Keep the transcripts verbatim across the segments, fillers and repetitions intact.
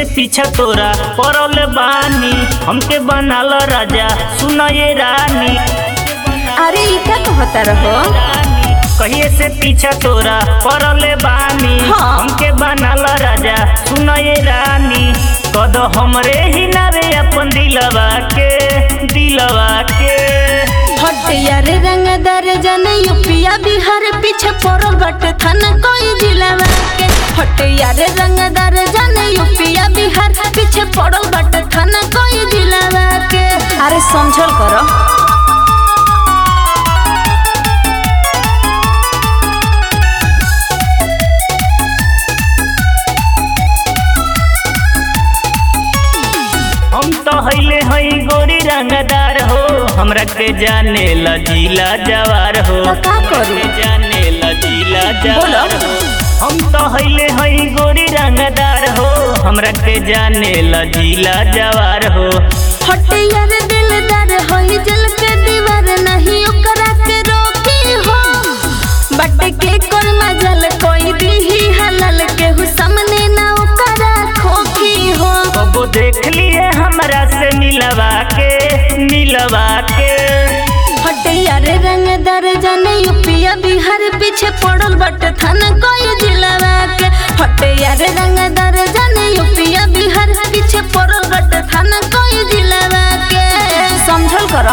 पीछा तोरा पड़ल बानी, हमके बनाल राजा सुना ये रानी। अरे इका कहता रहो, कहिए से पीछा तोरा पड़ल बानी, हाँ। हमके बनाल राजा सुना ये रानी। कद हमरे ही नावे अपन दिलवा के दिलवा के। हटिया रे रंगदार जन यूपिया बिहार पीछे पड़ल बट थाना कोई जिलावा के। हटिया रे रंगदार जन यूपिया बिहार पीछे पड़ल बट थाना कोई जिलावा के। अरे समझल करो। हम तो हईले हई गोरी रंगदार हो, हमरा के जाने ला जिला जवार हो। तो का करी? जाने ला जिला जवार हो। हम तो हईले हई गोरी रंगदार हो, हमरा के जाने ला जिला जवार हो। हटिया रे दिलदार होई जल के दीवार नहीं ओकरा के रोकी हो। बट के कोई मजल कोई दीही हलल के हु सामने ना ओकरा खोकी हो। कबो देख लिए हमरा से मिलवा के मिलवा के। हटिया रे रंगदार जन यूपिया बिहार पीछे पड़ल बट थाना कोई जिलावा के। हटिया रे रंगदार जन यूपिया बिहार पीछे पड़ल बट थाना कोई जिलावा के। समझल करो।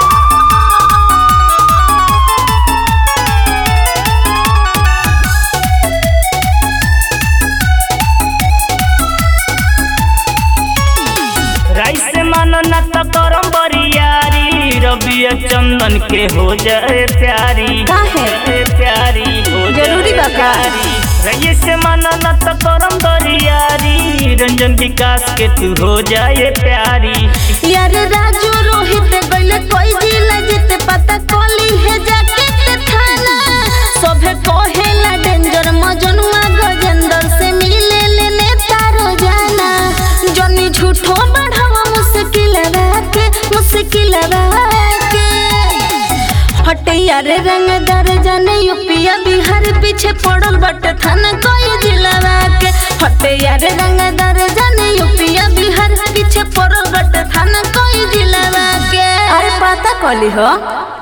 राई से मानो न तो करम बरियारी, रबिया चंदन के हो जाए प्यारी। काहे? प्यारी हो जरूरी बा का? राई से मानो न तो करम बरियारी, रंजन विकास के तू हो जाए प्यारी। यार राजू रोहित गइले कोई जिला जिते पता कोली है जाके ते थाना। सभे कहेला डेंजर मजनुआ गजेंद्र से मिले ले नेता रोजाना। जनी झूठो बढ़ावा मुश्किल राके मुश्किल राके। हटिया रे रंगदार जन यूपिया बिहार पीछे पड़ल बट थाना कोई जिलावा के। हटिया रे रंगदार जन यूपिया बिहार पीछे पड़ल बट थाना कोई जिलावा के। अरे पता कोली हो।